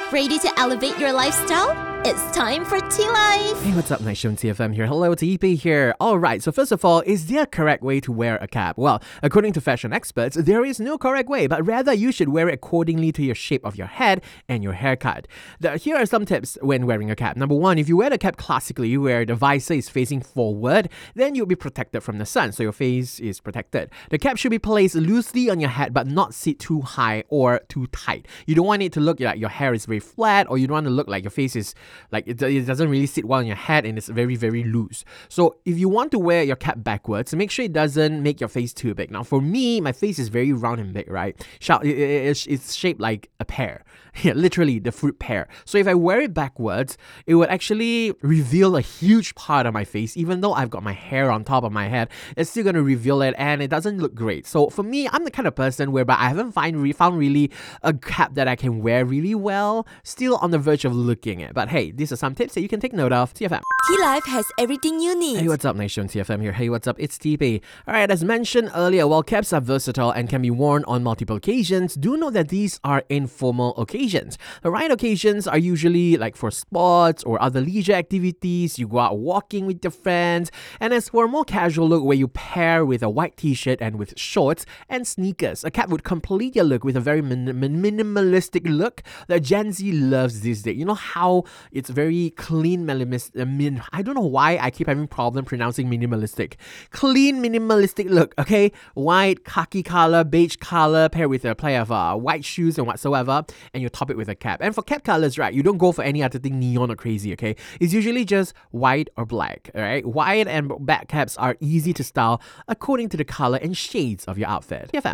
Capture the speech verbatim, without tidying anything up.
Ready to elevate your lifestyle? It's time for Tea Life! Hey, what's up? Nice show, T F M here. Hello, T P here. Alright, so first of all, is there a correct way to wear a cap? Well, according to fashion experts, there is no correct way, but rather you should wear it accordingly to your shape of your head and your haircut. The, here are some tips when wearing a cap. Number one, if you wear the cap classically, where the visor is facing forward, then you'll be protected from the sun, so your face is protected. The cap should be placed loosely on your head, but not sit too high or too tight. You don't want it to look like your hair is very flat, or you don't want to look like your face is like it, it doesn't really sit well on your head and it's very very loose. So if you want to wear your cap backwards, make sure it doesn't make your face too big. Now for me, my face is very round and big, right? It, it, it's shaped like a pear. Yeah, literally the fruit pear. So if I wear it backwards, it would actually reveal a huge part of my face. Even though I've got my hair on top of my head, it's still going to reveal it and it doesn't look great. So for me, I'm the kind of person whereby I haven't find, re- found really a cap that I can wear really well. Still on the verge of looking at. But hey, these are some tips that you can take note of. T F M. Tea Life has everything you need. Hey, what's up, Nice show, T F M here. Hey, what's up? It's T P. Alright, as mentioned earlier, while caps are versatile and can be worn on multiple occasions, do note that these are informal occasions. The right occasions are usually like for sports or other leisure activities. You go out walking with your friends. And as for a more casual look where you pair with a white t-shirt and with shorts and sneakers, a cap would complete your look with a very min- min- minimalistic look that Gen Z loves these days. You know how it's very clean, minimalist. I mean, I don't know why I keep having problem pronouncing minimalistic. Clean, minimalistic look, okay? White, khaki color, beige color, pair with a pair of uh, white shoes and whatsoever, and you top it with a cap. And for cap colors, right, you don't go for any other thing neon or crazy, okay? It's usually just white or black, alright? White and black caps are easy to style according to the color and shades of your outfit. T F M.